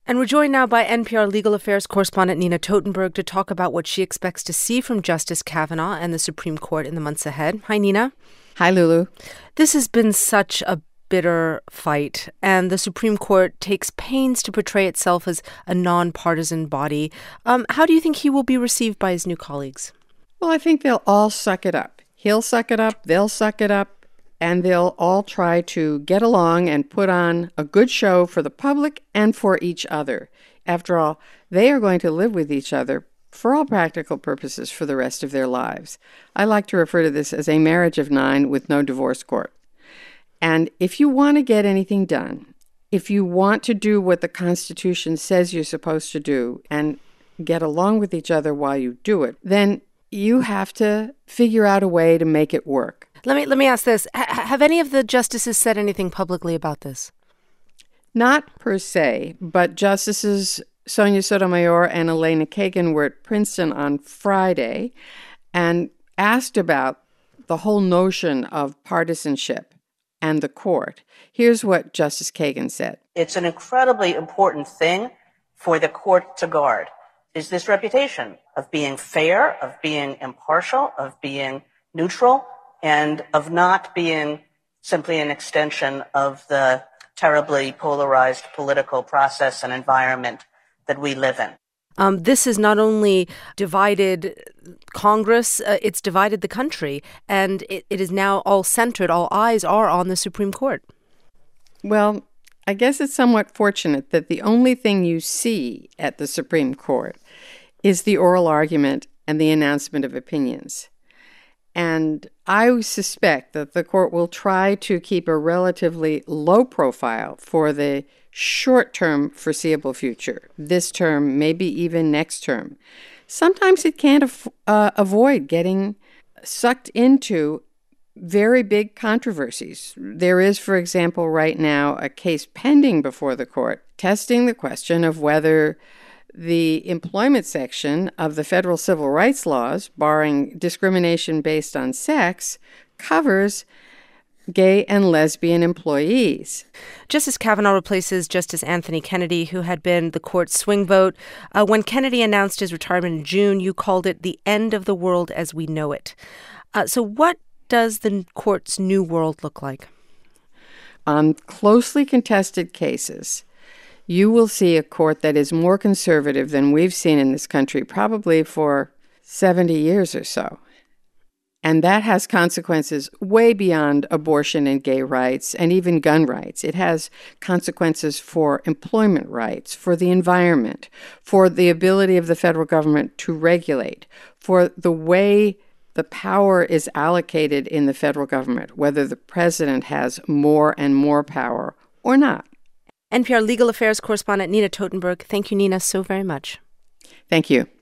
And we're joined now by NPR legal affairs correspondent Nina Totenberg to talk about what she expects to see from Justice Kavanaugh and the Supreme Court in the months ahead. Hi, Nina. Hi, Lulu. This has been such a bitter fight, and the Supreme Court takes pains to portray itself as a nonpartisan body. How do you think he will be received by his new colleagues? Well, I think they'll all suck it up. He'll suck it up, they'll suck it up, and they'll all try to get along and put on a good show for the public and for each other. After all, they are going to live with each other for all practical purposes for the rest of their lives. I like to refer to this as a marriage of 9 with no divorce court. And if you want to get anything done, if you want to do what the Constitution says you're supposed to do and get along with each other while you do it, then you have to figure out a way to make it work. Let me ask this. Have any of the justices said anything publicly about this? Not per se, but Justices Sonia Sotomayor and Elena Kagan were at Princeton on Friday and asked about the whole notion of partisanship and the court. Here's what Justice Kagan said. It's an incredibly important thing for the court to guard, is this reputation of being fair, of being impartial, of being neutral, and of not being simply an extension of the terribly polarized political process and environment that we live in. This has not only divided Congress, it's divided the country, and it is now all centered, all eyes are on the Supreme Court. Well, I guess it's somewhat fortunate that the only thing you see at the Supreme Court is the oral argument and the announcement of opinions. And I suspect that the court will try to keep a relatively low profile for the short-term foreseeable future, this term, maybe even next term. Sometimes it can't avoid getting sucked into very big controversies. There is, for example, right now a case pending before the court testing the question of whether the employment section of the federal civil rights laws, barring discrimination based on sex, covers gay and lesbian employees. Justice Kavanaugh replaces Justice Anthony Kennedy, who had been the court's swing vote. When Kennedy announced his retirement in June, you called it the end of the world as we know it. So what does the court's new world look like? On closely contested cases, you will see a court that is more conservative than we've seen in this country probably for 70 years or so. And that has consequences way beyond abortion and gay rights and even gun rights. It has consequences for employment rights, for the environment, for the ability of the federal government to regulate, for the way the power is allocated in the federal government, whether the president has more and more power or not. NPR legal affairs correspondent Nina Totenberg. Thank you, Nina, so very much. Thank you.